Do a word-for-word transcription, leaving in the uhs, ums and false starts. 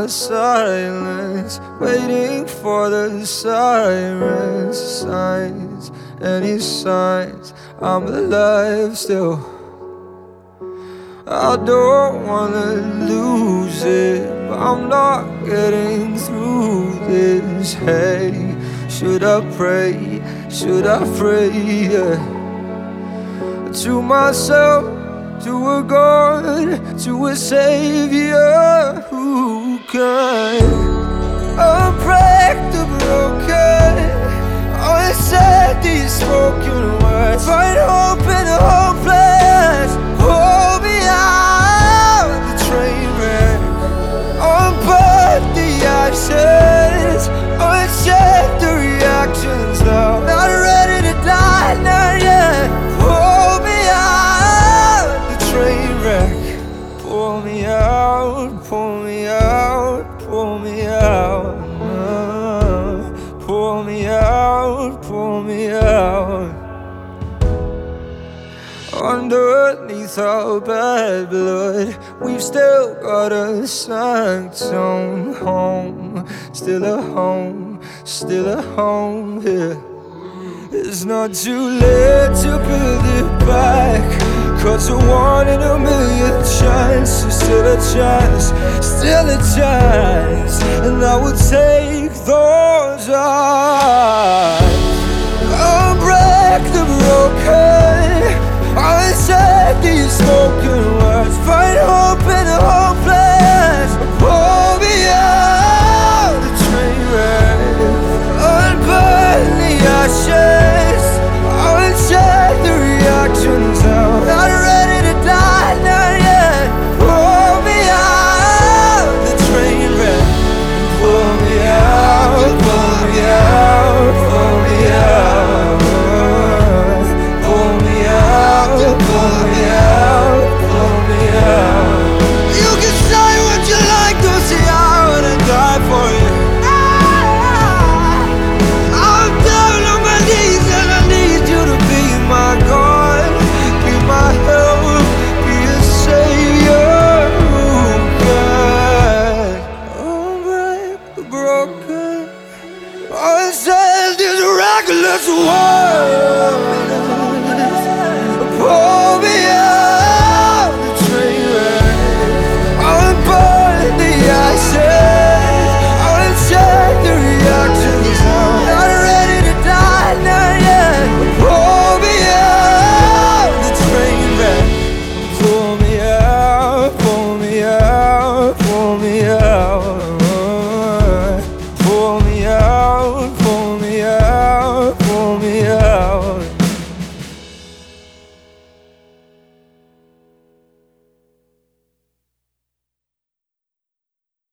the silence, waiting for the sirens, signs, any signs I'm alive still. I don't wanna lose it, but I'm not getting through this. Hey, should I pray, should I pray, yeah, to myself, to a God, to a Savior who can unbreak the broken, unsaid these spoken words, find hope in the hopeless. Hold me out the train wreck, unburn the ashes, uncheck the reactions now. Not ready to die, not yet. Hold me out the train wreck. Pull me out, pull me out, pull me out. uh, Pull me out, pull me out. Underneath our bad blood, we've still got a sanctum home. Still a home, still a home here. It's not too late to build it back, 'cause a one in a million chance is still a chance, still a chance. And I will take those odds. I'll break the broken, I'll say these spoken words, find hope in the hopeless. Pull me out the train wreck, unburn the ashes, uncheck the reactions now. Not ready to die, not yet. Pull me out the train wreck. Pull me out, pull me out, pull me out. Pull me out, pull me out, pull me out. You can say what you like, don't say I wouldn't die for you. I'm down on my knees and I need you to be my God, be my help, be a savior who can unbreak the broken, unsaid this reckless world.